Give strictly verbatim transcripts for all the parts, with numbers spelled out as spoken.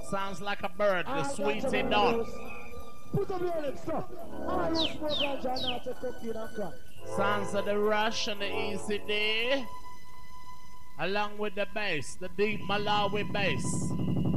Sounds like a bird, the sweetie dog. Put up your lips, sir. All those smoke ganja now to cocaine and crack. Sounds of the rush and the easy day. Along with the bass, the deep Malawi bass.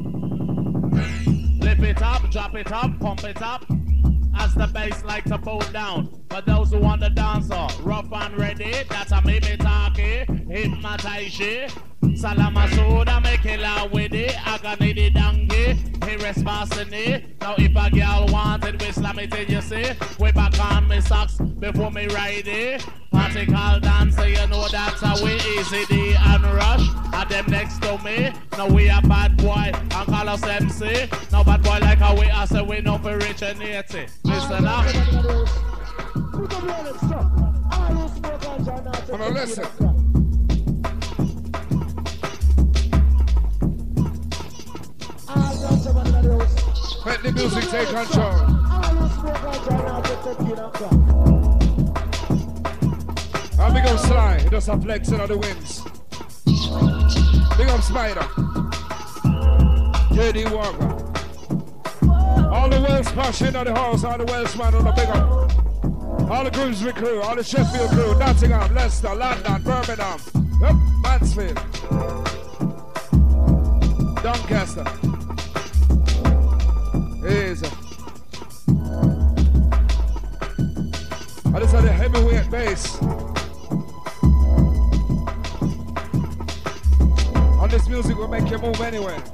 Flip it up, drop it up, pump it up. As the bass like to bow down. For those who want to dance off, rough and ready, that's a me me talkie, hypnotize you. Salama soda, make it loud with it. I got need it donkey, he responsible. Now if a girl want it, we slam it in, you see. We back on me socks before me ride it. Party call dancer, you know that's how we easy D and rush. And them next to me, now we a bad boy and call us M C. Now bad boy like how we are, so we know for rich and eighty. Listen up. Put up your lips, sir. All those smoke ganja now to Come on, listen. Let the music take control. And big up Sly, he does a flexing on the winds. Big up Spider. J D Walker. All the Welsh passion on the house, all the Welshman on the big up. All the Grimsby crew, all the Sheffield crew, Nottingham, Leicester, London, Birmingham, yep, Mansfield, Doncaster. Easy. I just had a heavyweight bass. On this music will make you move anywhere.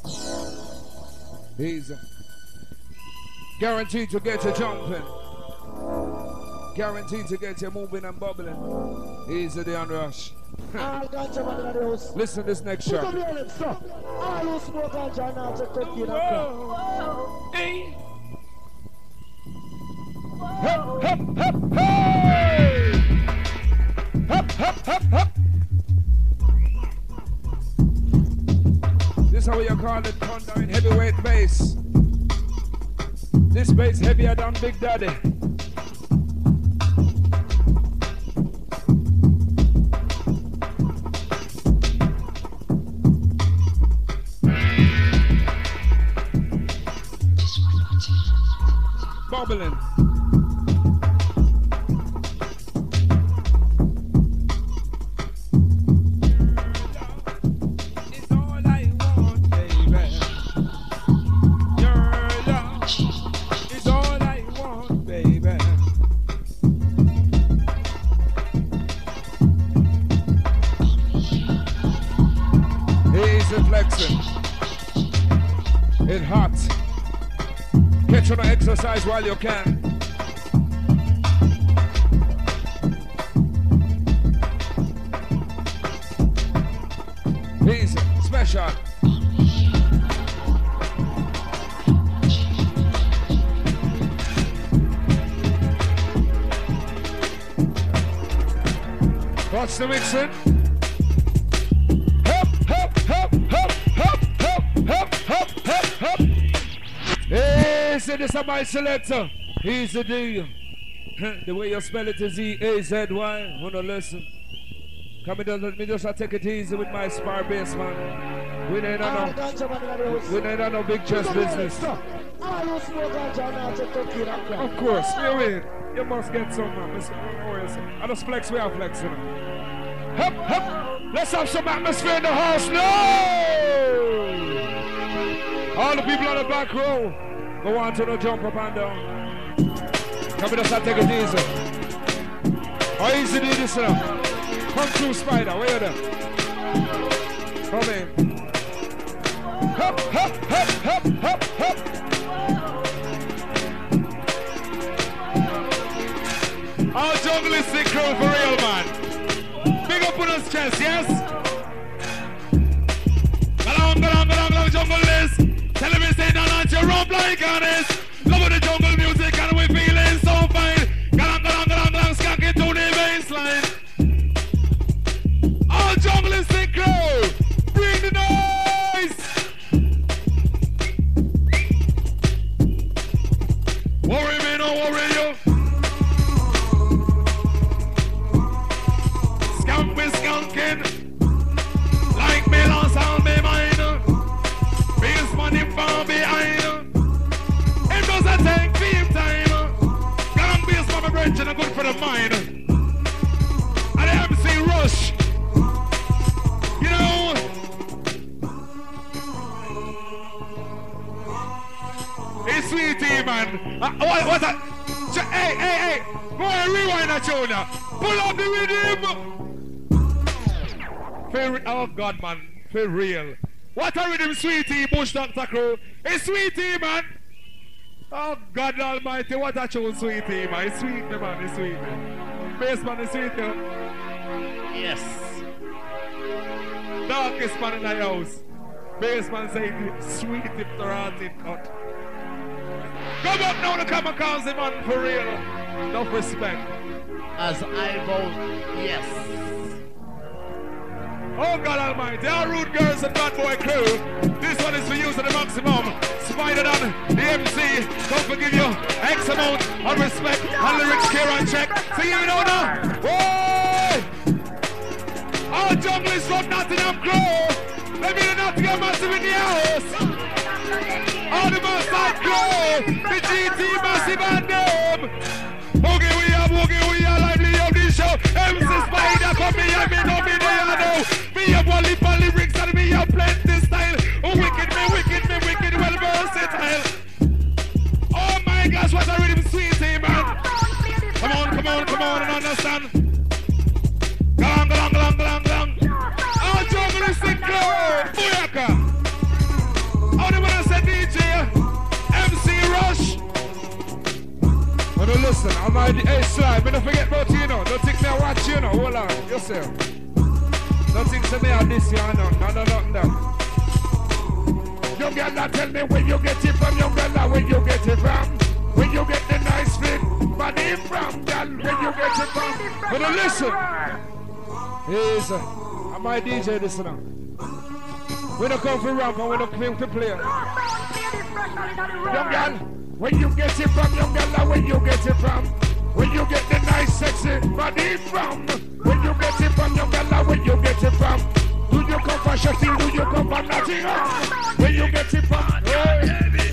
Easy. Guaranteed to get you jumping. Guaranteed to get you moving and bubbling. Easy the unrush. Listen to this next track. Hey. Hup, hup, hup, hey! Hup, hup, hup, hup. This is how you call it, thunder in heavyweight bass. This bass heavier than Big Daddy. Bubbling. It's all I want, baby. Your love is all I want, baby. Easy flexing. It's hot. Get on exercise while you can. Easy, special. What's the mixing? Hop, hop, hop, hop, hop, hop, hop, hop, hop, hop. Hey, say this is my selector. He's the deal. The way you spell it is E A Z Y. Wanna listen? Come in, let me just take it easy with my spar bass, man. We ain't on no, we ain't on no big chest business. Of course, you win. You must get some, man. I just flex, we are flexing. Hup, hup. Let's have some atmosphere in the house. No! All the people on the back row, go on to the jump up and down. Come in, just take it easy. How easy do this now? Come through, Spider, where you there? Come in. Hop, hop, hop, hop, hop, hop. Our jungle is sick crew for real, man. Big up on us chest, yes? Go on, go on, go on, go on, jungle list. Tell him stay down at your rump like honest. Love the jungle music and we feeling so fine. Go on, go on, go on, go on, skunk it to the baseline. All jungle is sick crew. Bring the noise. Worry me, no worry you. Skunk be skunking. Like me lost all me mind. Biggest money for Sweetie, man. Uh, what, what's that? Hey, hey, hey. Go and rewind that tune now. Pull up the rhythm. For, oh, God, man. For real. What a rhythm, Sweetie, Bush Doctor Crew. It's Sweetie, man. Oh, God almighty. What a tune, Sweetie, man. It's sweet, man. It's sweet. Bass man is sweet, yo. Yes. Darkest man in the house. Bass man say sweet if the rotted cut. Come up now to kamikaze man for real. Enough respect. As I vote, yes. Oh God almighty, our rude girls and bad boy crew. This one is for you to the maximum. Spider on the M C. Don't forgive you X amount of respect and lyrics here on check. So you know now. Whoa! Our junglers from Nottingham Crow. Let me know Nottingham massive in the house. All the Maasai Crow. The G T massive and them. Boogie we are, boogie we are lively on this show. M C Spider come me and me know me there know. Me a wally for lyrics and me a plenty style. Oh wicked me, wicked me, wicked well versatile. Oh my gosh, what a rhythm sweetie man. Come on, come on, come on and understand. Go on, go on, go on, go on, go on. Our jungle is sick crow. Booyaka. How do you want to say D J? M C Rush. But listen, I'm at the hey slide, but don't forget about you know. Don't think me I watch you know. Hold on, yourself. Don't think to me on this year, no, no, no, no, no. Young girl, now tell me where you get it from. Young girl, now where you get it from. Where you get the nice fit body from, girl. Where you get it from. But listen, here's uh, I'm my D J this now. We don't come for ramp and we don't come to play. Young girl, where you get it from, young girl, where you get it from? Where you get the nice sexy body from? Where you get it from, young girl, where you get it from? Do you come from Sheffield, do you come from Nottingham? Where you get it from? Hey.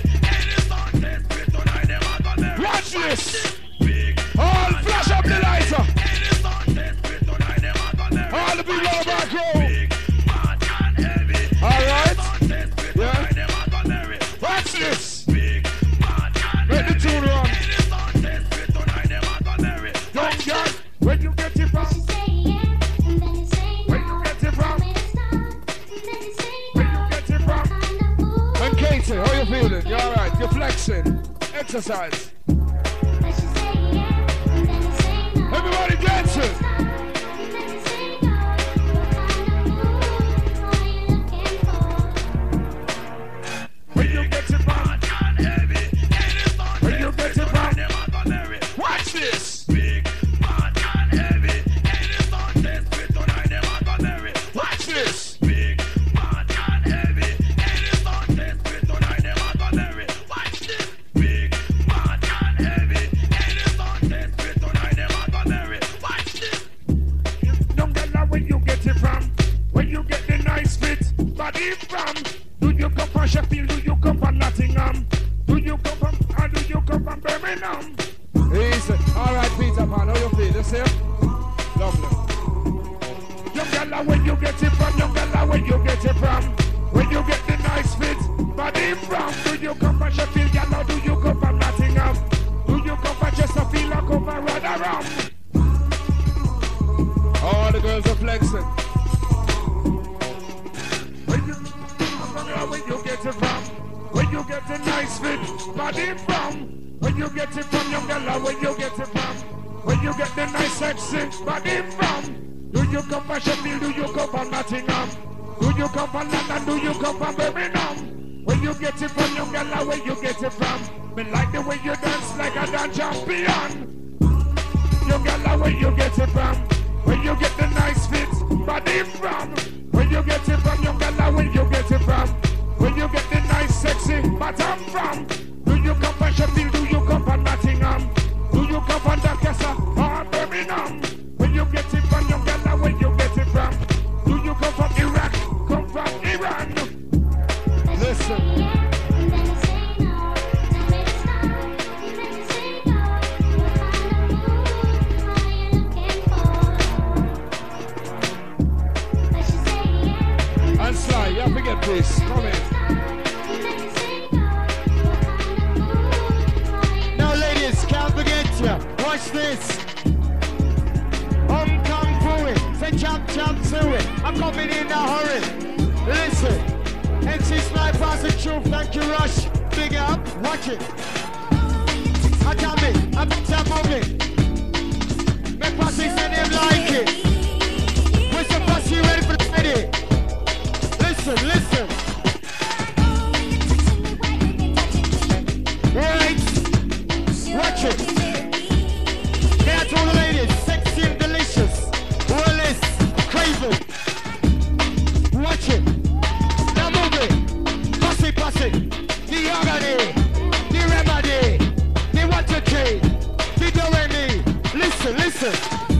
Watch this! All flash up the lighter! All the people on the back row! Alright? Yeah? Watch this! Let the tune run! Young girl, where you get it from? Where you get it from? Where you get it from? And Katie, how you feeling? You alright? You flexing? Exercise. Everybody dancing. Where you get it from? Where you get it from? Watch this. Watch this. From? Do you come from Sheffield? Do you come from Nottingham? Do you come from, or do you come from Birmingham? Easy. All right, Peter Pan, how you feel? The same? Lovely. Young girl, where you get it from? Young girl, where you get it from? Where you get the nice fit body from? Do you come from Sheffield, girl, or do you come from Nottingham? Do you come from Chesterfield or come from Rotherham? All the girls are flexing. Where you get it from? Where you get the nice fit body from? Where you get it from, young girl? Where you get it from? Where you get the nice sexy body from? Do you come from Sheffield? Do you come from Nottingham? Do you come from London? Do you come from Birmingham? Where you get it from, young girl? Where you get it from? Me like the way you dance like a dance champion. Young girl, where you get it from? Where you get the nice fit body from? Where you get it from, young girl? Where you get it from? Where you get the nice sexy bottom from? Do you come from Sheffield? Do you come from Nottingham? Do you come from Doncaster or Birmingham? Where you get it from, young girl? Where you get it from? Do you come from Iraq? Come from Iran? Listen. And Sly, you have to get this. Come in. ya. Watch this. I'm come through it. Say jump, jump to it. I'm coming in a hurry. Listen. N C Snipers the truth. Thank you, Rush. Big up. Watch it. I tell me. I'm better moving. Make pussy say them like it. Where's the pussy ready for the ready? Listen, listen. Right. Watch it. That's all the ladies. Sexy and delicious. Willis. Craven. Watch it. Now move it. Pussy, pussy. The agony. The remedy. The what to trade. The do me. Listen, listen.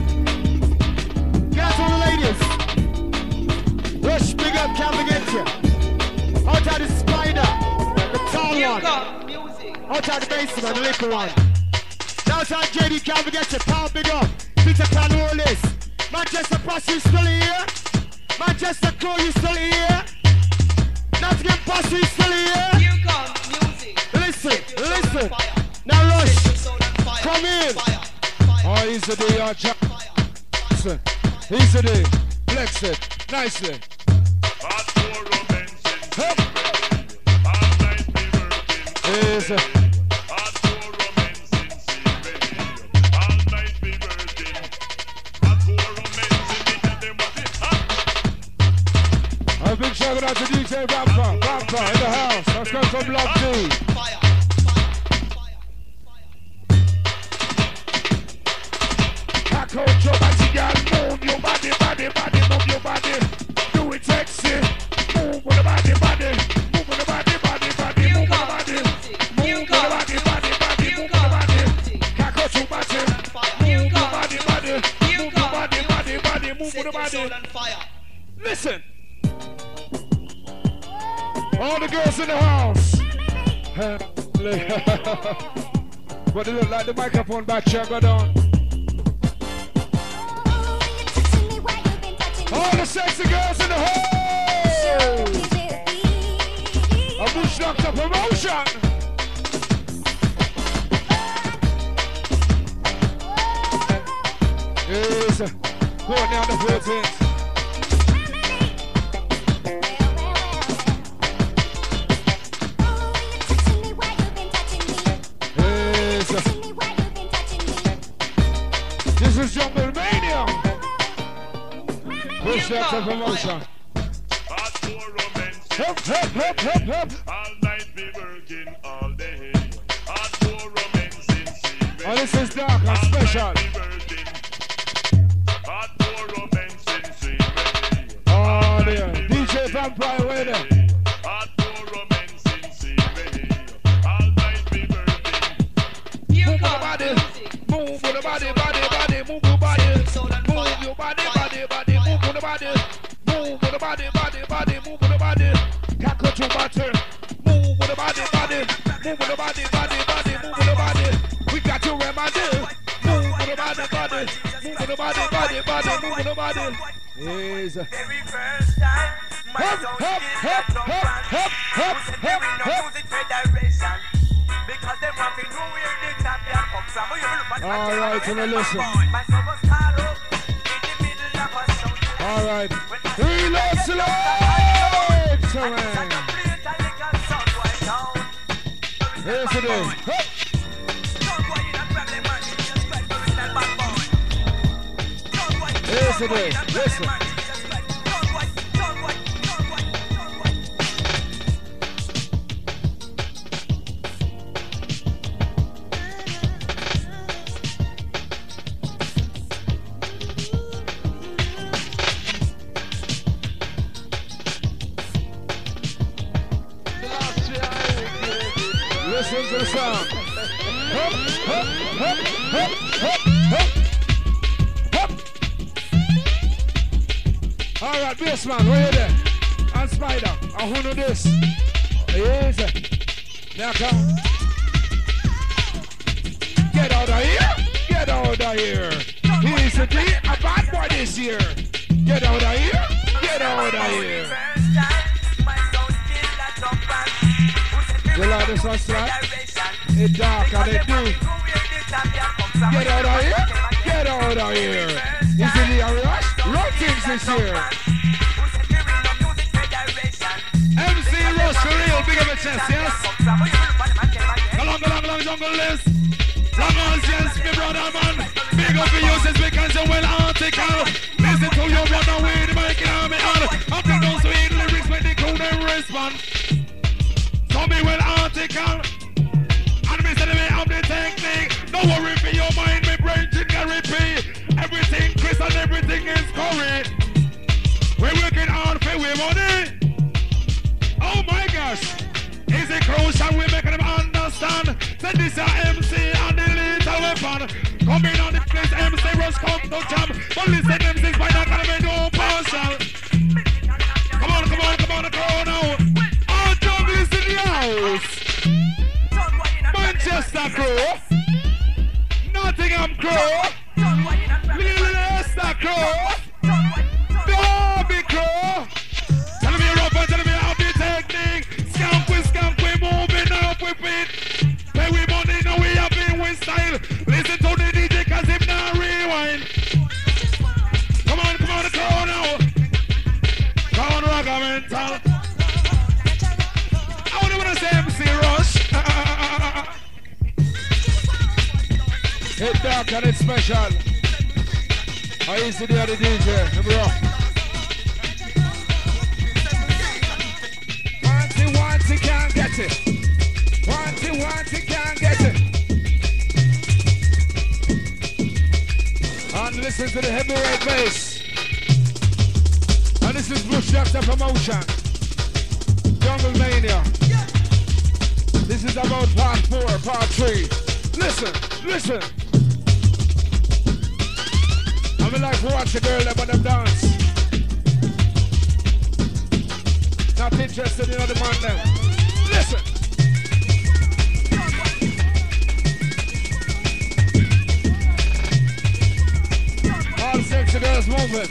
That's all the ladies. Rush, big up, can't forget you. Out of the spider. The tall one. Out of the basement, the little one. Outside J D, can't forget you. Pound big up. Peter Pan Rollis. Manchester Posse, you still here? Manchester Crew, you still here? Nottingham Posse, you still here? Here comes music. Listen, listen. Now Rush, come in. Oh, easy day, y'all. Listen, easy day. Flex it, nicely. Hup. Easy. A big shout out to D J Rampa, Rampa in the house. That's coming from Love G. Pack out your body, girl. Move your body, body, body, move your body. Do it sexy. Move with the body, body. Move with the body, body, body. Move with the body. Move with the body, body, body. Move with the body. Pack out your body. Move your body, body. Move your body, body, body. Move with the body. Listen. All the girls in the house. But they look like the microphone back here, go down. All the sexy girls in the house. A Bush Doctor promotion. Yes, going down the fourteenth. This is Jungle Mania. Push that to promotion. Hop, hop, hop, hop, hop. All night we working all day. Hardcore romancing. Oh, this is dark and special. Hardcore romancing. Oh, there. D J Vampire, where there? Hardcore romancing. All night we working. Here Move the comes body. music. Move with the body, body, body. Move your body. Move your body, body, body. Move with the body. Move with the body, body, body. Move with the body. Can't cut your butter. Move with the body, body. Move with the body, body, body. Move with the body. We got to remedy. Move with the body, body. Move with the body, body, body. Move with the body. Yes. Every first time, my Hop, soul hop, still hop, a jump hop, and hop, hop, who said hop, there ain't no hop. music federation? Because them want to know where the champion comes from. You look at my All right, champion, now listen. my soul was caught up in the middle of a show. All right. When I Reload see slow. I just Terrain. a plate a little sound white down. Here's the day. Hop. Don't worry, that problem man, you just like the original bad boy. Don't worry, Here's the don't worry, day. that problem Listen. man, you just like- don't worry, don't worry, don't worry, don't worry. Listen to the sound. Hop, hop, hop, hop, hop, hop, hop. All right, bassman, where you there? And Spider, and who know this? Yes. Now come. Get out of here. Get out of here. He's a, D, a bad boy this year. Get out of here. Get out of here. You like this one, Slap? It's dark and it do. Get out of here. Get out of here. Is it the rush? Run things this year. M C Rush for real, big up a chest, yes? Go long, go long, go long, jungle list. Long as yes, me brother man. Big up for you since we can say well article. Listen to your brother with the mic in me on. I'm bring those sweet lyrics when they cool them respond. So me well article. And me say the way of the technique. Don't worry for your mind, me brain can repeat. Everything Chris and everything is correct. We're working hard for we money. Oh my gosh. Is it crucial we making them understand? Say this is M C and the little weapon. Come in on the place, M C Rush come to jam. But listen, M C's by that kind of no partial. Come on, come on, come on, come on now. All jungles in the house. Manchester crew. Nottingham crew. Leicester crew. Derby crew. Tell me you're up and tell me how the technique. Scamp with scamp, we moving up with it. Pay we money, now we have been with style. Listen to the D J cause him now rewind. Come on, come on, the crowd now. Crown Ragga mental. I wanna wanna say M C Rush. It's dark and it's special. How is it the other D J? Bro. Want it, want it, can't get it. Want it, want it, can't get it. And listen to the heavyweight bass. And this is Bush Doctor Promotion. Jungle Mania. This is about part four, part three. Listen, listen. I would like to watch a girl that wanna dance. Not interested in other man them. Listen. All sexy girls moving.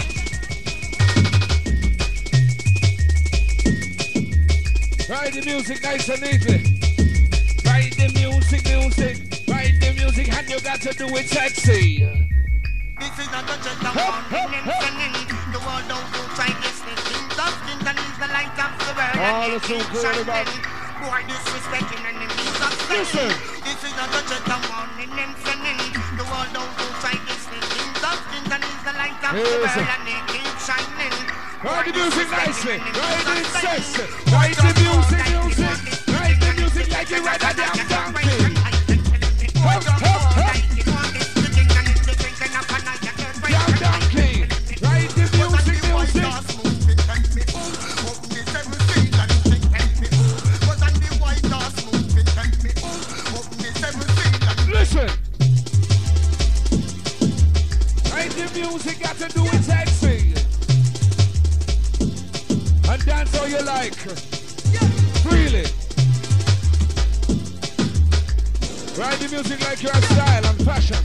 Ride the music nice and neatly. Ride the music, music. Ride the music and you got to do it sexy. This is not a just a warning and sending. The world don't go try this thing. Dustin and is the light of the world. Oh, that's so good about it. Boy, disrespecting and the means of standing. This is not a just a warning and sending. The world don't go try this thing. Dustin and is the light of the world and they keep shining. Ride the music nicely. Ride it sexy. Ride the music, music. Ride the music like you ride a damn donkey. Hop, hop, hop. Ride the music, music. Listen. Ride the music, got to do it sexy. And dance how you like. Freely. Ride the music like your style and fashion.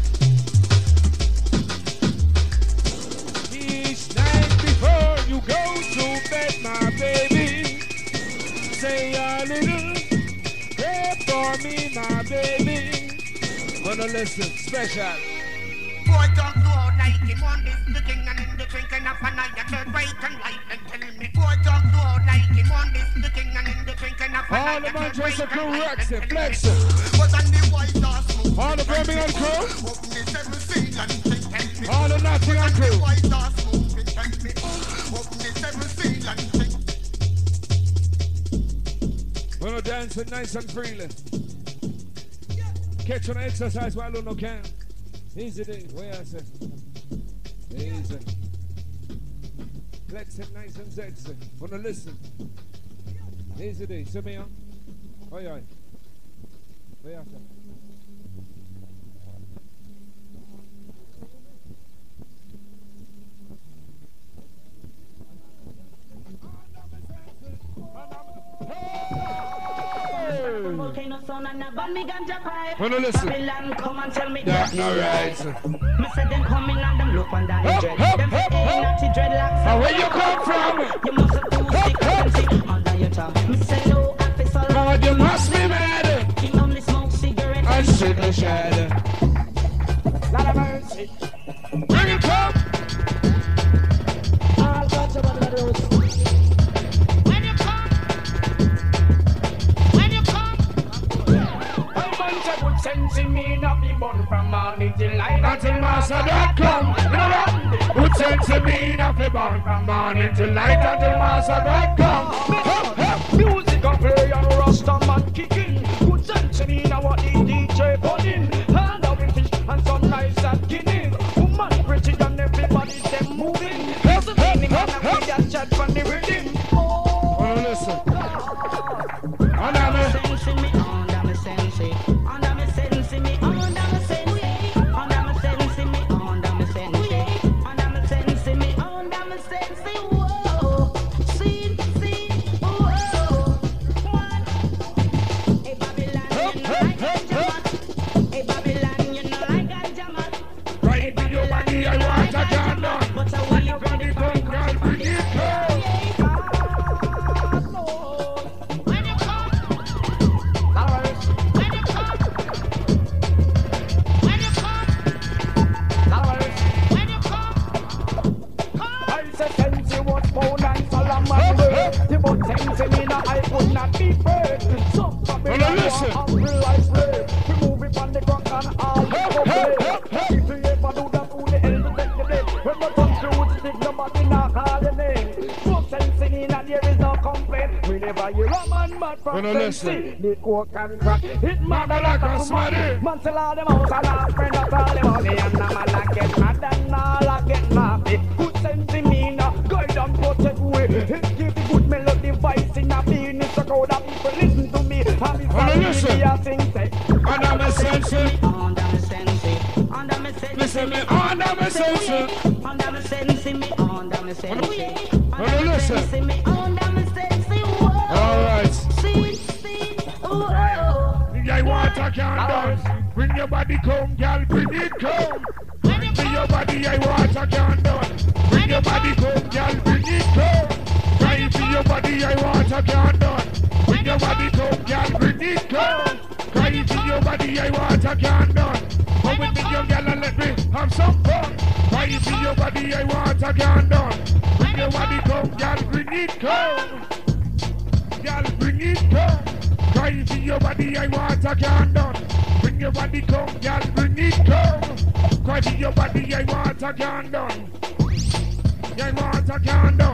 Each night before you go to bed, my baby, say a little prayer for me, my baby. Gonna listen, special. Boy, talk to all like him on this, the king and in the drinking up and I turn right and right and tell me. Boy, talk to all like him on this, the king and in the drinking up and I All the turn right Manchester and crew, right Rexy, and Flex. was on the White House moving. All the Birmingham crew. Open the seven seal and take me. All the Nottingham crew. White House moving, take me. Open the seven seal and take me. We're gonna dance it nice and freely. Catch on exercise while you no can. Easy day, where I say. Easy. Flex it nice and sexy. Wanna listen. Easy day, see me on. Oi, oi. Where I say. Wanna listen? That's not right. Hup, hup, hup, hup. And where you come from? Hup, hup. God, you must be mad. And shake the shed. Sensing me not be born from morning till night Until master don't come. Good sense in me not be born from morning till night until master don't come. Hup, hup. Music a play and Rasta man kicking. Good sense in me now what the D J putting. Hand out with fish and some nice and guineas. Woman pretty and everybody them moving. There's a meaning and we just chat from the rhythm. Oh, listen. Under me. Sensing me under me sensing. Under me sensing me under me sensing. Under me sensing me under me sensing. Under me sensing me under me sensing. Whoa, see, see, whoa. One. Hey Babylon, you know I got Jamat. Hey Babylon, you know I got Jamat. Right in your body, I want a candle. But I want you from the front, girl, bring it home. When you come, flowers. When you come, when you come, flowers. When you come, come. I said Sensi was born and Solomon word. The but Sensi me now I would not be first. So Babylon was humble I slave. We move it on the ground and all the play. If you ever do that, who the hell to take the day? When the country would stick, nobody not call your name. So Sensi in and there is no complaint. Whenever you a man mad from Sensi, the coke and crack. It mad a lot of money. Man sell all them house and all friend up all the money. And a man a get mad and all a get naughty. Good Sensi me now, guide and protect way. It give the good melody voice in a being. It's a crowd of people listen to me. And it's a me a sing say. Under me Sensi. Under me Sensi. Under me Sensi. Listen me under me Sensi. Under me Sensi me. Under me Sensi. Under me Sensi me. Under me Sensi. All right. See, see, oh, oh. I want a candle. Bring your body come, girl, bring it come. Bring your body, I want a candle. Bring your body come, girl, bring it come. Cry for your body, I want a candle. Bring your body come, girl, bring it come. Cry for your body, I want a candle. Come with me, young girl, and let me have some fun. Cry for your body, I want a candle. Bring your body come, girl, bring it come. Girl, bring it come. Cry for your body, I want a candle. Bring your body come, girl, bring it come. Cry for your body, I want a candle. I want a candle.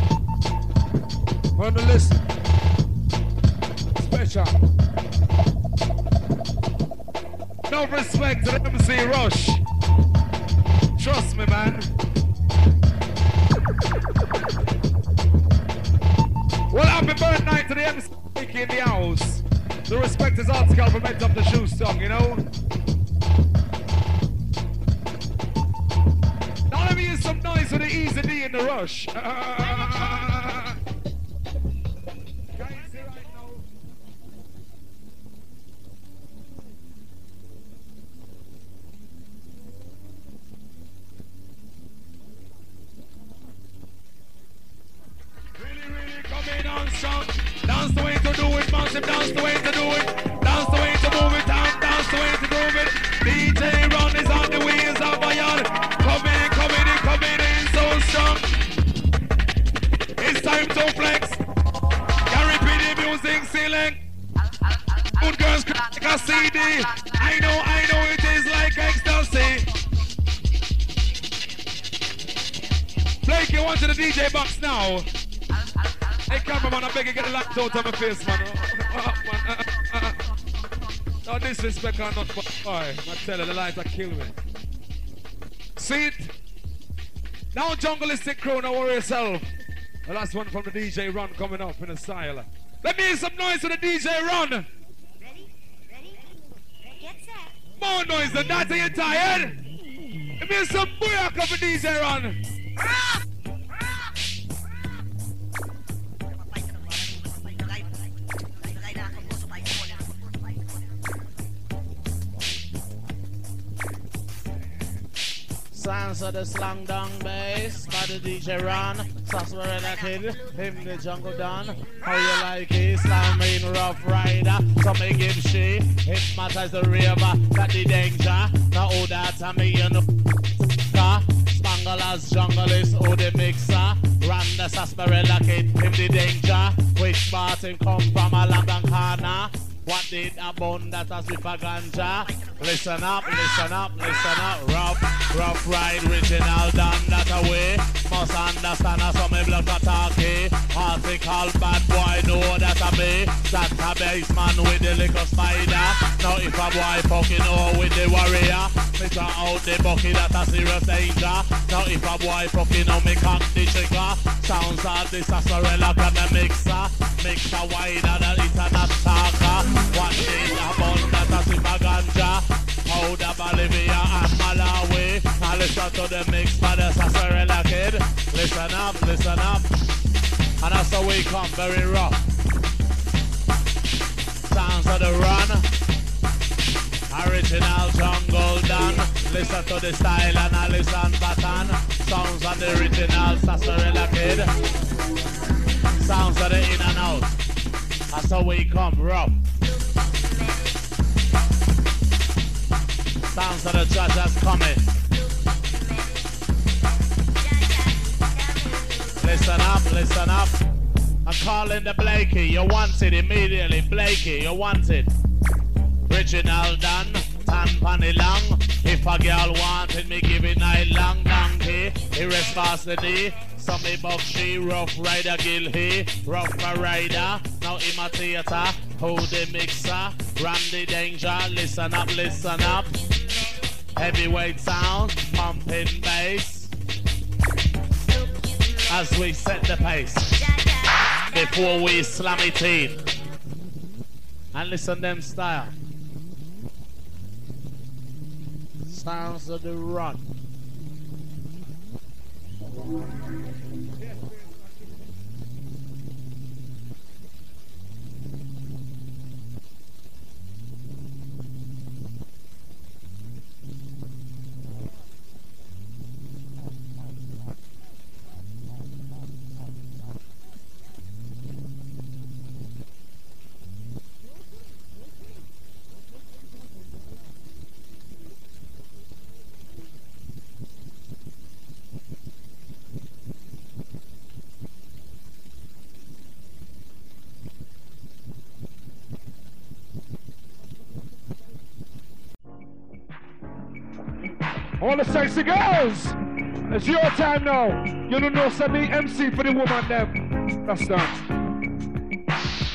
On the list. Special. No respect to the M C Rush. Trust me, man. Well, happy birthday to the M C in the house. The respect is article for men of the shoe song, you know. Now let me hear some noise for the Easy D in the Rush. Uh, Dance the way to do it, massive, dance the way to do it. Dance the way to move it, down, dance the way to groove it. D J Ron is on the wheels of iron. Come in, come in, come in, in so strong. It's time to flex. Gary P D music select. Good girls crack a C D. I know, I know it is like ecstasy. Blake, you want to the D J box now? Hey, cameraman, I beg you get the light out of my face, man. Oh, man. Uh, uh, uh. No disrespect or not, but boy, I tell you, the lights are killing me. See it? Now, jungleistic crew, now worry yourself. The last one from the D J Run coming up in a style. Let me hear some noise for the D J Run. Ready? Ready? Get set. More noise than that, are you tired? Let me hear some booyaka for D J Run. Sounds of the slang down bass by the D J Ron. Sarsaparilla Kid, him the jungle don. How you like it? Slamming rough rider. So me give she hypnotize the river. Got the danger. Now all that I me you know. Spanglers, junglist, all the mixer. Run the Sarsaparilla Kid, him the danger. Which part him come from a London corner? What did a bun that as if a ganja? Listen up, listen up, listen up. Rough, rough ride, original done that away. Must understand how some blood attack. Article bad boy know that a me. That's a baseman with the little spider. Now if a boy fucking over with the warrior, me draw out the bucket that a serious danger. Now if a boy fucking on me cock the trigger, sounds like this a sorella can the mixer. Mixer wider than it's a not talker. What is a bun that a if a ganja? Powder Bolivia and Malawi. Now listen to the mix by the Sassarella kid. Listen up, listen up. And that's how we come, very rough. Sounds of the run. Original jungle done. Listen to the style and I listen pattern. Sounds of the original Sassarella kid. Sounds of the in and out. That's how we come, rough. Sounds of the judge that's coming. Listen up, listen up. I'm calling the Blakey. You want it immediately. Blakey, you want it. Original done. Tan panny long. If a girl wanted me, give it night long donkey. He rest fast the knee. Some me buck she rough rider gill he. Rough a rider. Now imitator. Hold the mixer. Run the danger. Listen up, listen up. Heavyweight sound. Pumping bass. As we set the pace. Before we slam it in. And listen them style. Sounds of the run. All the sexy girls, it's your time now. You don't know, send me M C for the woman them. That's done.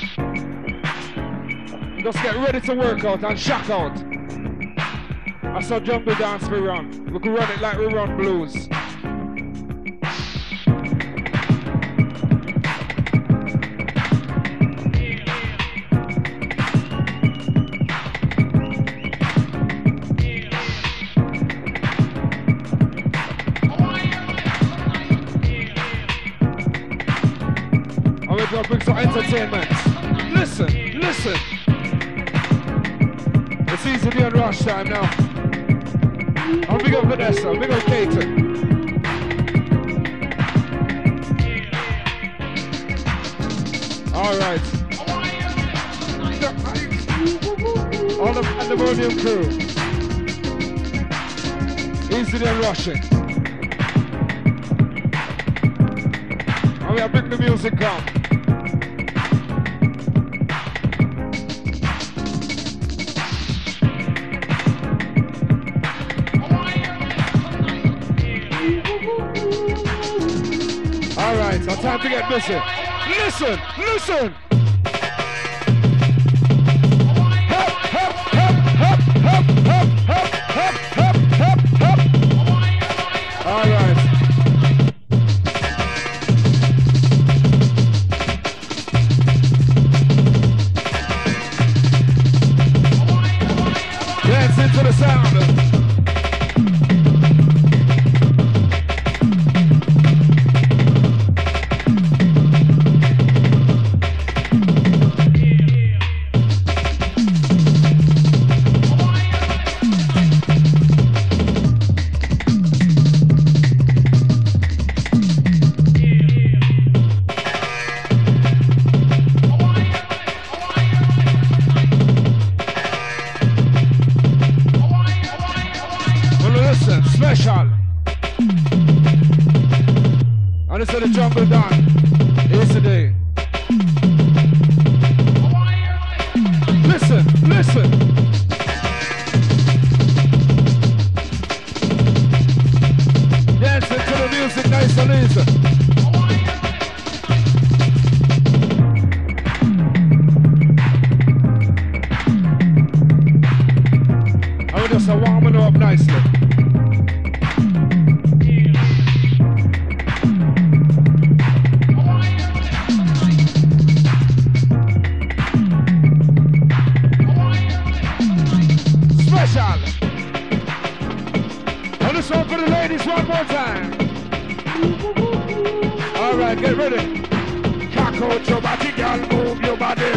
Just get ready to work out and shock out. I saw jungle dance we run. We can run it like we run blues. I'll bring some entertainment. Listen, listen. It's easy to be on rush time now. I'll big up Vanessa, big up Katie. Alright. All the pandemonium crew. Easy to rushing. And we are bring the music come. Alright, so time to get busy. Listen, listen! Hop, hop, hop, hop, hop, hop, hop, hop, hop, hop, hop. Alright. Dance into the sound. nicely. Special. On this one for the ladies one more time. All right, get ready. Cock out your body, girl, move your body.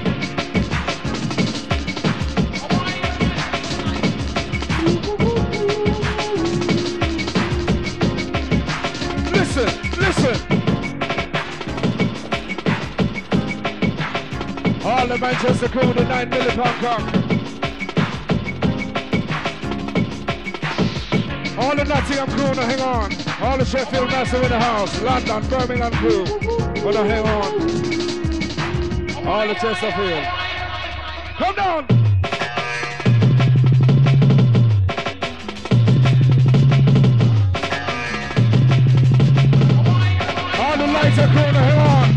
Listen, listen. All the Manchester crew, the nine million pound cock. All the Nottingham crew, now hang on. All the Sheffield massive in the house. London, Birmingham crew, gonna hang on. All the Chesterfield. Come down. All the lighter crew, now hang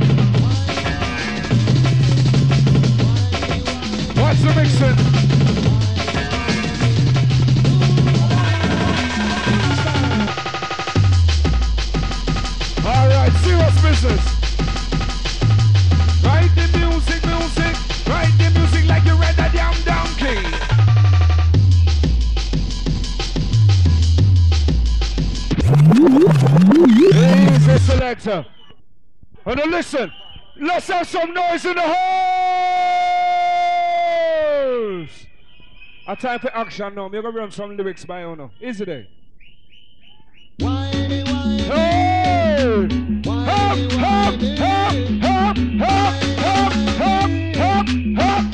on. Watch the mixing. Serious business. Write the music, music. Write the music like you read a damn donkey. Easy selector. And now listen. Let's have some noise in the house. A time for action now. We're going to run some lyrics by Ono. Is it there? Hey! Hop, hop, hop, hop, hop, hop, hop, hop, hop.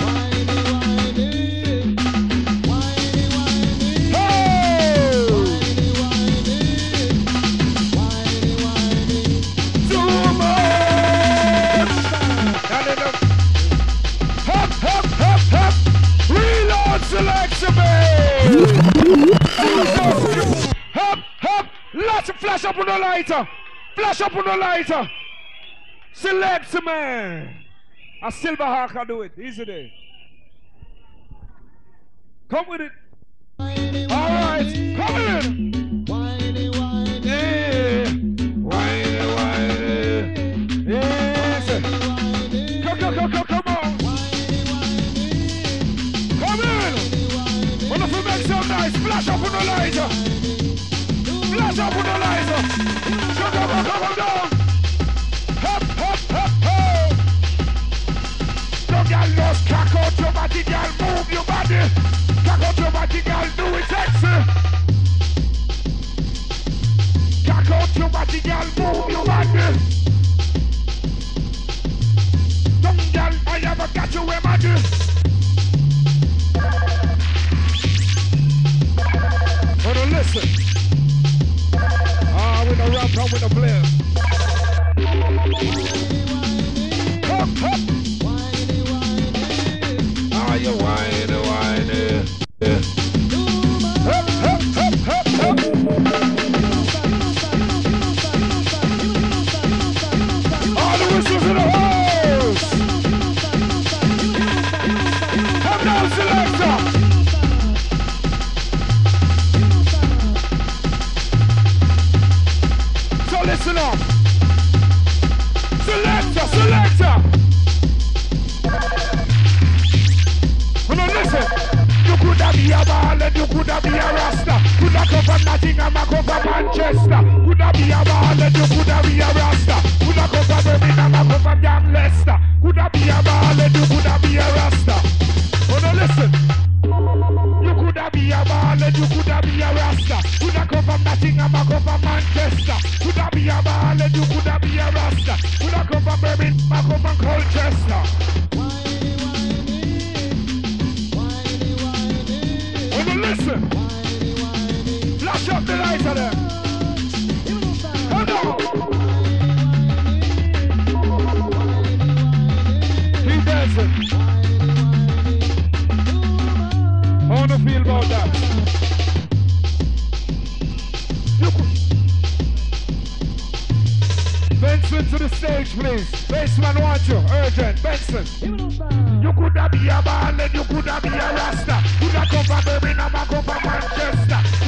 Hey! Too much! Hop, hop, hop, hop. Reload selection, babe! Hop, hop. Lots of flash up on the lighter. Flash up on the lighter. Select, man. A silver hawk can do it. Easy day. Come with it. All right. Come in. Yeah. Whiny, whiny. Easy. Come, come, come, come, come on. Come in. Wanna make some nice. Flash up on the lighter. Flash up on the lighter. Come on, come on, down. Hop, hop, hop, hop. Don't get lost. Cock out your body, girl. Move your body. Cock out your body, girl. Do it sexy. Cock out your body, girl. Move your body. Don't girl, I ever got you in my body. But listen. Ah, with a rap and with a player. Hop, hop. Ah, you whiny, whiny. Yeah. Hop, hop, hop, hop, hop. All the whistles in the house. Come down, selector. Listen up. Selector, selector. Now listen. You could have be a ball and you could have be a rasta. Could have come from Nottingham and come from Manchester. Could have be a ball and you could have be a rasta. Could have come from Birmingham and come from Young Leicester. Could have be a ball and you could have be a rasta. Now listen. You could have be a ball and you could have be a rasta. Could have come from Nottingham and come from Manchester. Could have be a ball and you could have be a rasta. Could have come from Birmingham and come from Colchester. Oh, but listen. Flash up the lights of them. Come on. Keep dancing. How do you feel about that? Benson to the stage, please. Bassman want you, urgent. Benson. You could have be a ball and you could have be a rasta. Could have come from Birmingham and come from Manchester.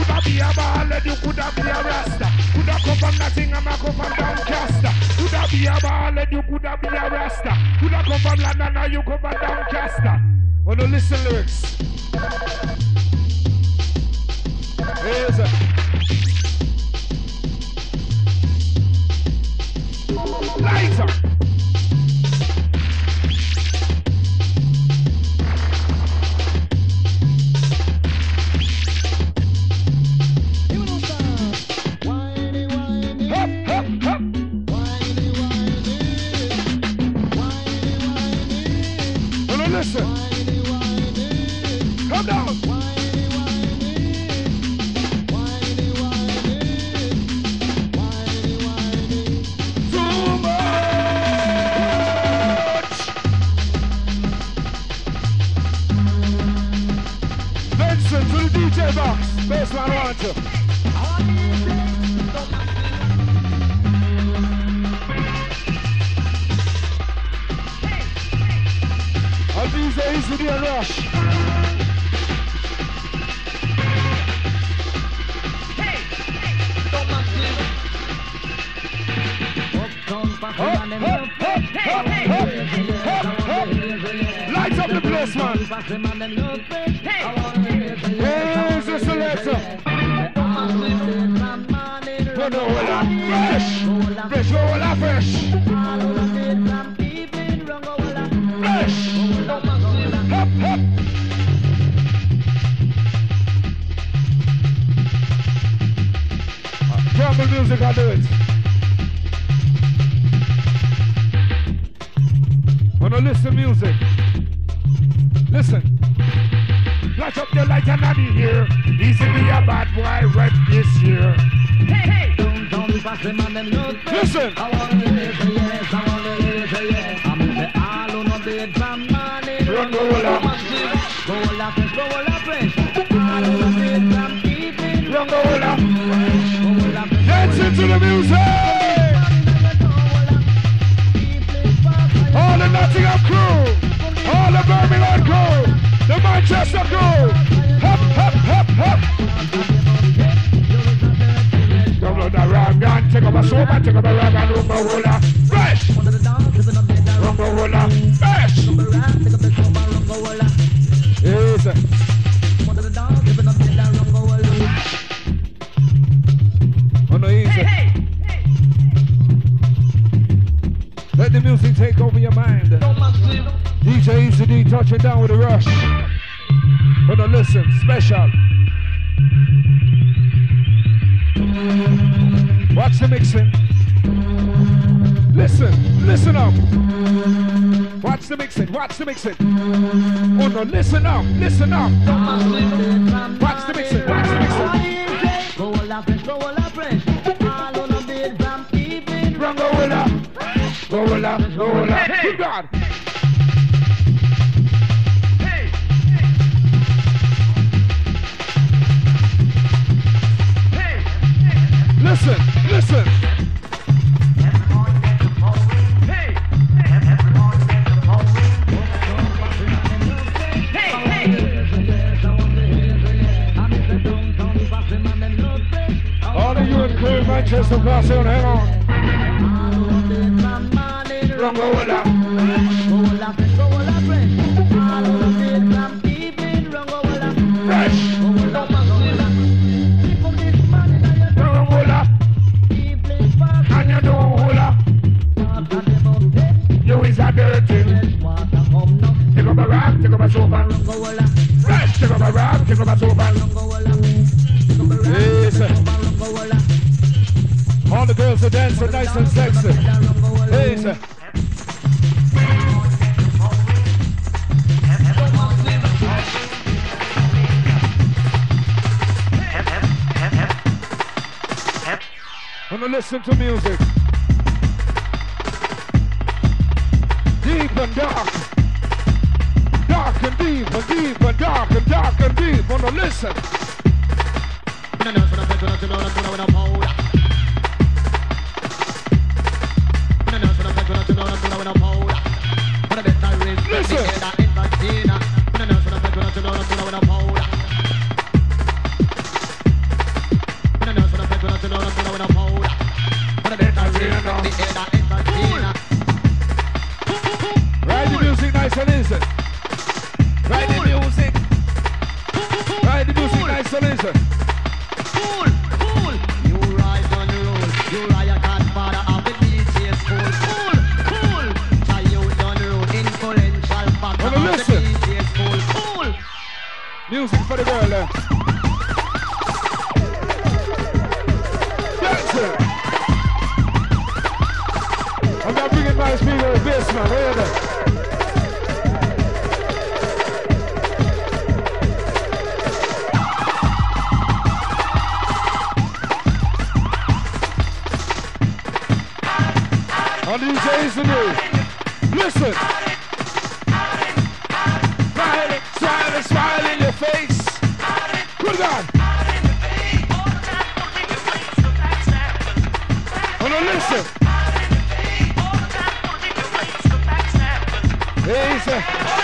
a ballad, you coulda be a rasta. Coulda come from nothing, I'm a come from Doncaster. Coulda be a ballad, you coulda be a rasta. Coulda come from London, now you come from Doncaster. Wanna listen lyrics? Here's a lighter. Listen. Come down. Too much. Vincent to the D J box. Baseline one two. These days to be a rush. Hey, don't mind me. Light up the place, man. Here's the selector. Put the whole up fresh. Fresh, whole up fresh. Fresh. Hop, hop. Trouble music, I'll do it. Wanna listen music? Listen. Flash up your light and not in here. Easy be a bad boy right this year. Hey, hey. Don't, don't pass them on them notes. Listen. I wanna live, yes, I wanna live, yes. I'm in the all on the drum, man. Run the whole up. Go all up, go all up, fresh. All on the drum, keep it. Run the whole up. Dance into the music. All the Nottingham crew. All the Birmingham crew. The Manchester crew. Hop, hop, hop, hop. Download the rag and take up a soap and take up a rag and run the whole up. Fresh. Run the whole up. Fresh. Yes. Oh no, easy. Hey, hey. Let the music take over your mind. D J Easy D touching down with a rush. Oh no, listen, special. Watch the mixing. Listen, listen up. Watch the mixing, watch the mixing. Oh no, listen up, listen up. Watch the mixing, watch the mixing. Go all up fresh, go all up fresh. All on a bed, from keeping. Run, go all up. Go all up, go all up. Good God. Hey. Hey. Listen, listen. Manchester Castle, hang on. Run, go all up. Fresh. Run, all up. And you don't hold up. You is a dirty. Take up a rag, take up a sofa. Fresh, take up a rag, take up a sofa. Yes. All the girls are dancing nice and sexy. Hey, sir. Wanna listen to music. Deep and dark. Dark and deep and deep and dark and dark and deep. Wanna listen. Listen. listen, listen. Cool, cool. You rise on the road. You ride a godfather of the D J school. Cool, cool. Try you on the road. Influential factor of listen. the D J school. Cool. Music for the girl there. Dancing. I'm not bringing my speaker to bass, man. Where are they? On D Js today. Listen. Smile, smile, smile in your face. Put it on. Oh, no, listen. Easy.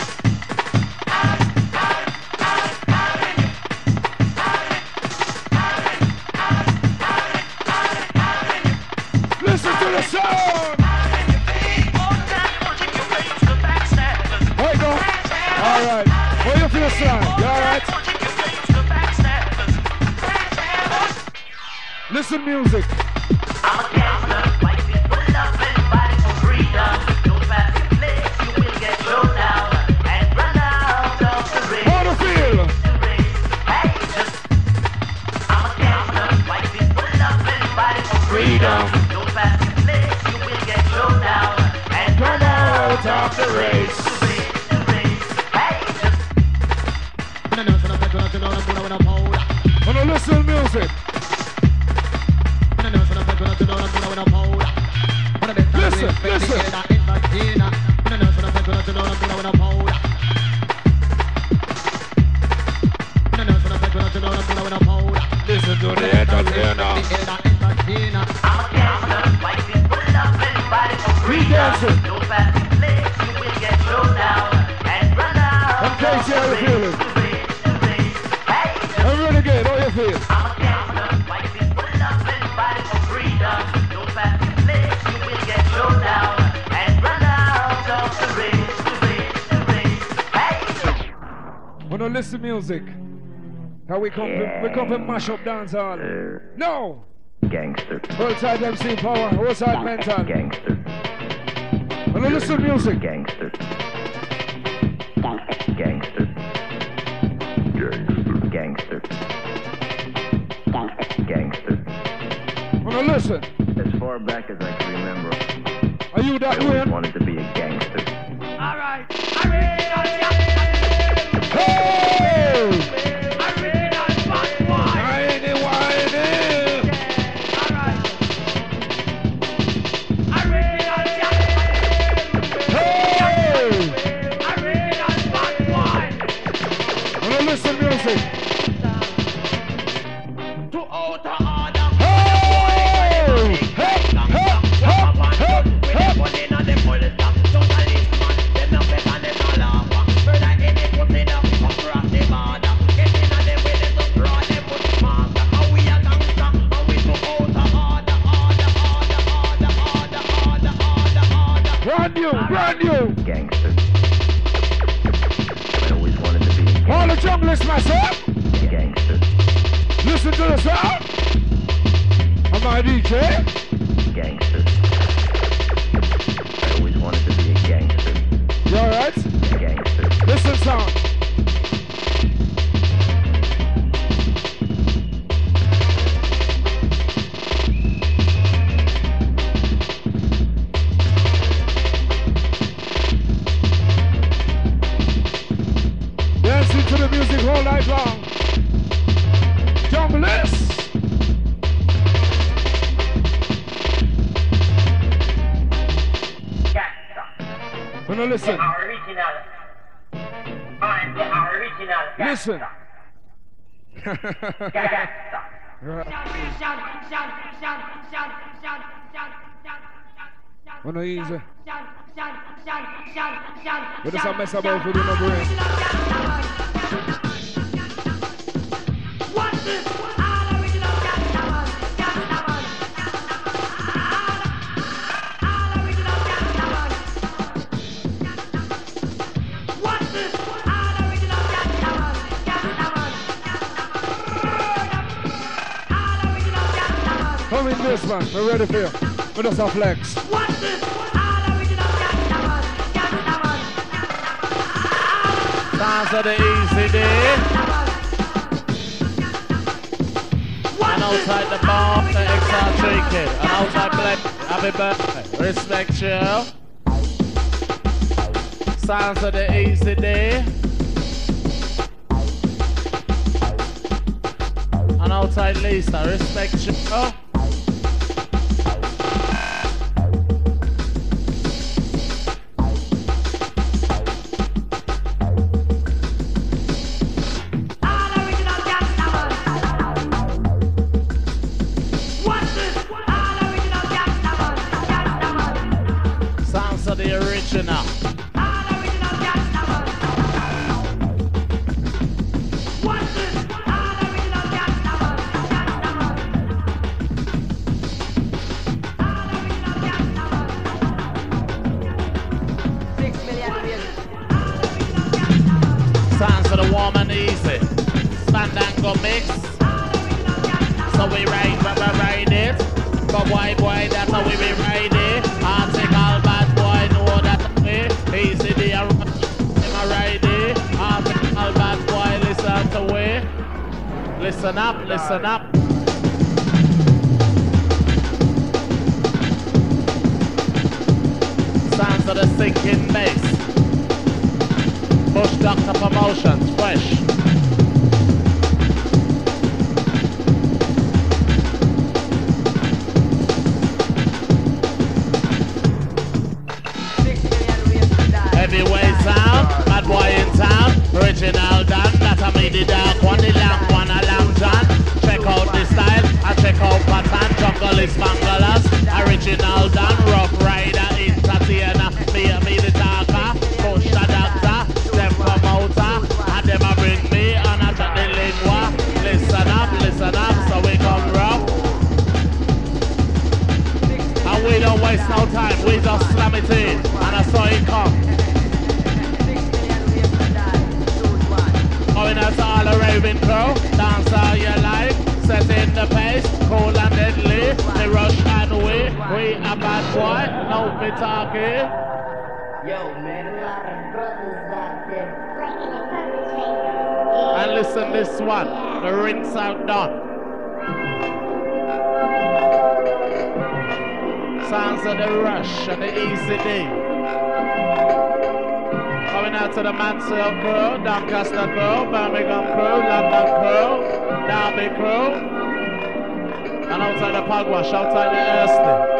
Listen to the sound. There you go. All right. How you feel, son? You all right? Listen, music. I'm a gangster, white people loving, fighting for freedom. Don't pass your place, you will get thrown down and run out of the race. How to feel? Hey, just, I'm a gangster, white people loving, fighting for freedom. Don't pass your place, you will get thrown down and run out of the race. Oh, no, listen, music. Listen, listen. Listen to the entertainer. I'm a gangster, white people loving, fighting for freedom. Don't pass your place, you will get thrown down and run out I'm Casey, how you feeling? I'm renegade, how you feel? I'm a gangster, white people loving, fighting for freedom. Don't pass your place, you will get thrown down and run out of the race, the race, the race. Hey! Wanna listen music? How we come to, we come to mash up dance hall. No! Gangster. World side M C power, world side mental. Gangster. Wanna listen music? Gangster. Gangster. Gangster. Gangster. Gangster. Wanna listen? As far back as I can remember, Are you that I always way? wanted to be a gangster. Alright, Hey! original bad boy. Whiny, whiny! Alright. Original Hey! original bad boy. Wanna listen music? To outer order. Hey! Hey! Hey! Hey! Hey! Hey! Brand new, brand new. Gangster. I always wanted to be a All the junglers myself. gangster. Listen to the sound. I'm my D J. Gangster. I always wanted to be a gangster. You alright? Gangster. Listen sound. Dancing to the music all night long. Junglers. Wanna listen? Original. I'm the original. Listen. Wanna easy? What does that mess about with your brain? What's this? in this man. We're ready for you. With us a flex. What's this? All original gangsta man, gangsta man. Sounds of the easy day. And outside the bar, the X R three kid. And outside Black, happy birthday. Respect you. Sounds of the easy day. And outside Lisa, respect you. Oh. The original. Six million views. Sounds of the warm and easy. Fandango mix. So we ride, but we ride it. But why, boy, that's how we be ride it. Article bad boy, know that way. Easy day, I ride it. Article bad boy, listen to way. Listen up, listen up. Sounds of the sinking bass. Bush Doctor Promotions, fresh. Heavyweight sound, bad boy in town, original done, that I made the dark one, the lamp one, a lamb John. Check out the style, I check out pattern, jungle is bangalas, original done, rough rider, entertainer, me, me the talker, push the doctor, them promoter, and them a bring me, and I check the lingua, listen up, listen up, so we come rough. And we don't waste no time, we just slam it in, and I saw it come. Going out to all the raving crew, dance all your life, setting the pace, cool and deadly, the rush and we, we a bad boy, no be talking. Yo, man, a lot of brothers out there. And listen this one, the rinse out done. Sounds of the rush and the easy day. Coming out to the Mansell crew, Doncaster crew, Birmingham crew, London crew, Derby crew, and outside the Pugwash, outside the Erston.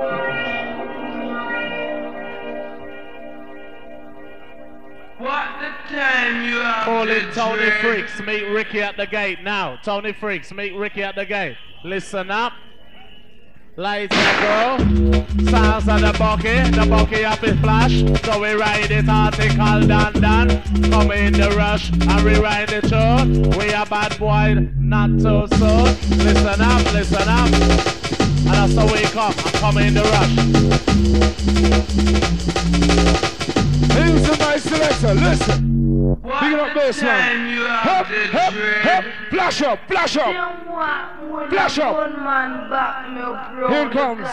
What the time you have? Call in Tony Freaks, meet Ricky at the gate now. Tony Freaks, meet Ricky at the gate. Listen up. Lights up, bro. Sounds of the bucket, the bucket up is flash. So we ride it article done done. Come in the rush and we ride the tune. We a bad boy, not too soon. Listen up, listen up. And that's how we come. I'm coming in the rush. Here's a nice selector, listen. Pick it up bass line. Hop, hop, hop. Flash up, flash up. Flash up. Here it comes.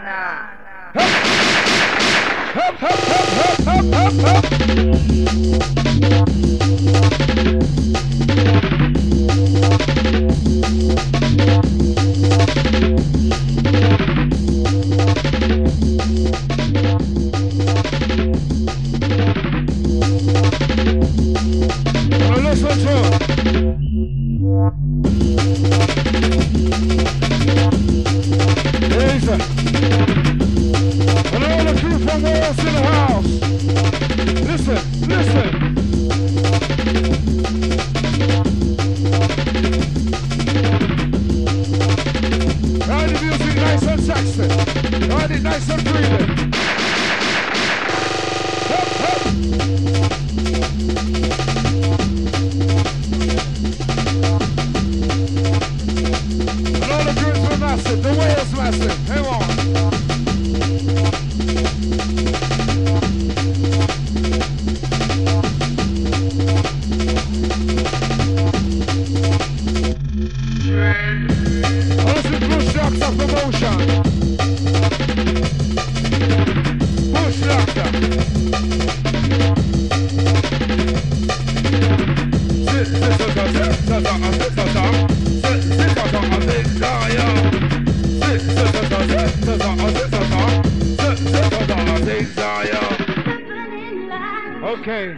Hop, hop, hop, hop, hop, hop, Well, listen to it. Easy. And all the crew from Wales in the house. Listen, listen. Ride the music nice and sexy. Ride it nice and breathing. Hop, hop. And all the crews were massive. The Wales massive. Hang on.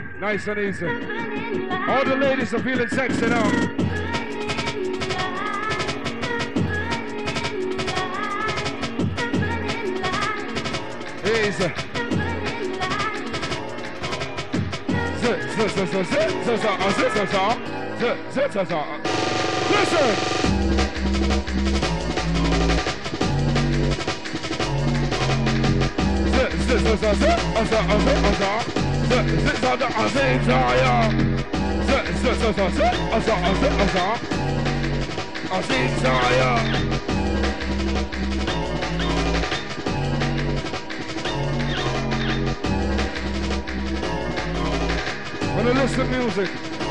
Nice and easy. All the ladies are feeling sexy now. Easy. Listen. When I listen to music,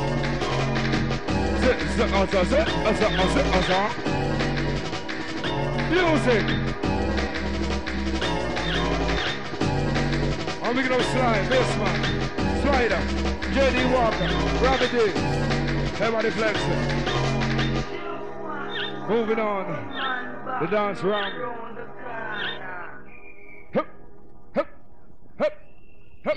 music. I'm making up slide, bassman, slider, J D Walker, Rabbit D, everybody flexing. Moving on, the dance round. Hup, hup, hup, hup.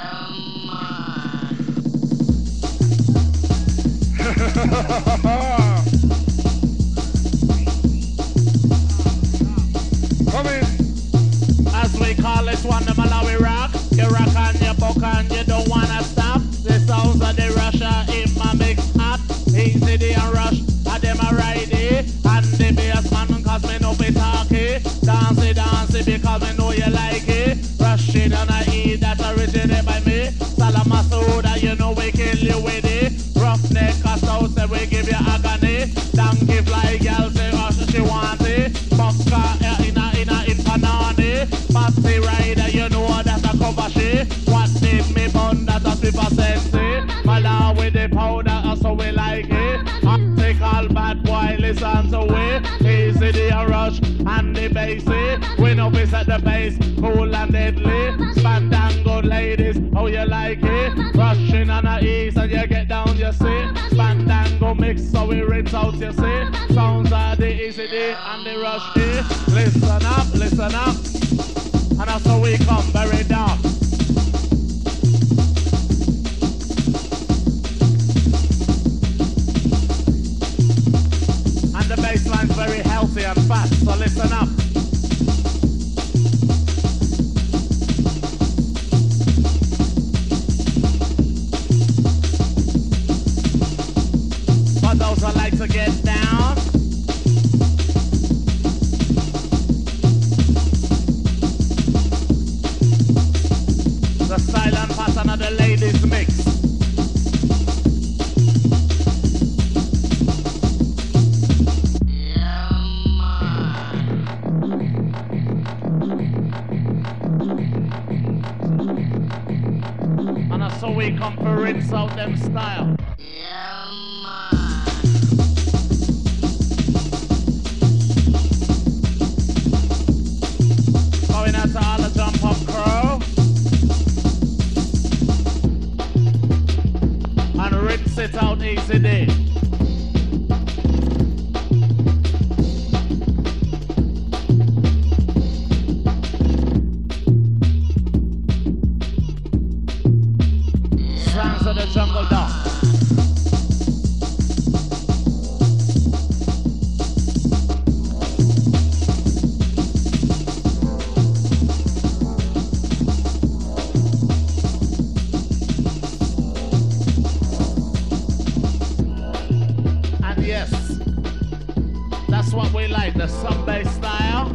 Come in. As we call it one, the Malawi rock. You rock and you buck and you don't wanna stop. The sounds of the Russia in my mix hot. Easy the and rush, and them a ride it. And the bass man, cause me know be talky. Dance it, dance it, because me know you like it. Rushing and I eat, that originated by me. Salama soda, you know we kill you with it. Roughneck, cause so say we give you agony. Donkey fly, girl say rush, she want it. Bucka, in a, in a, in panani. Patsy rider, you know that's a cover she. What did me bun, that's a super sexy. Mala with the powder, so we like it. I take all bad boy, listen to it. Easy the rush and the bassy. We know we set the bass, cool and deadly. Spandango ladies, how you like it? Rushing on the east and you get down, you see. Spandango mix, so we rinse out, you see. Sounds are the easy D and the rush D. Listen up, listen up. And that's how we come, very dark. And the bass line's very healthy and fast, so listen up. For those who like to get down, the silent pattern of the ladies mix. And that's how we come to rinse out them style. Going out to all the jump up crew. And rinse it out easy day. Sounds of the jungle dog. What we like, the sub-bass style.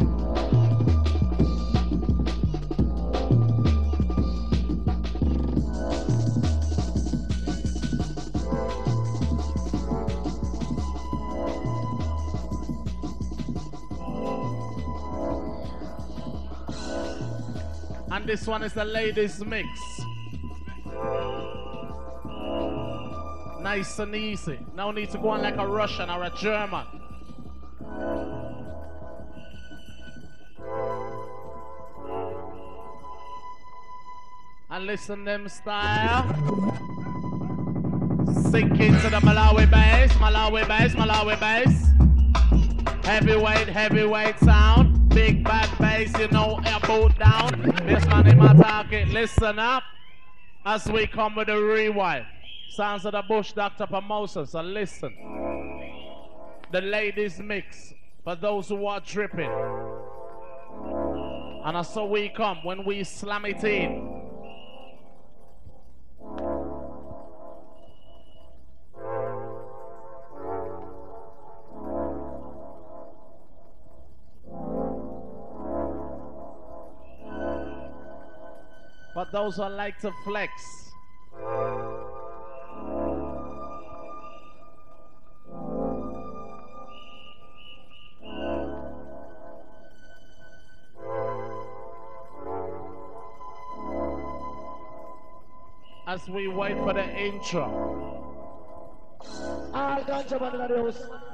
And this one is the ladies mix. Nice and easy. No need to go on like a Russian or a German. And listen them style. Sink into the Malawi bass, Malawi bass, Malawi bass. Heavyweight, heavyweight sound. Big bad bass, you know, air boot down. This man in my target, listen up. As we come with the rewind, sounds of the bush, Doctor Pamosa. So listen. The ladies mix for those who are dripping. And as so we come when we slam it in. But those who like to flex. As we wait for the intro. All ganja man in the house.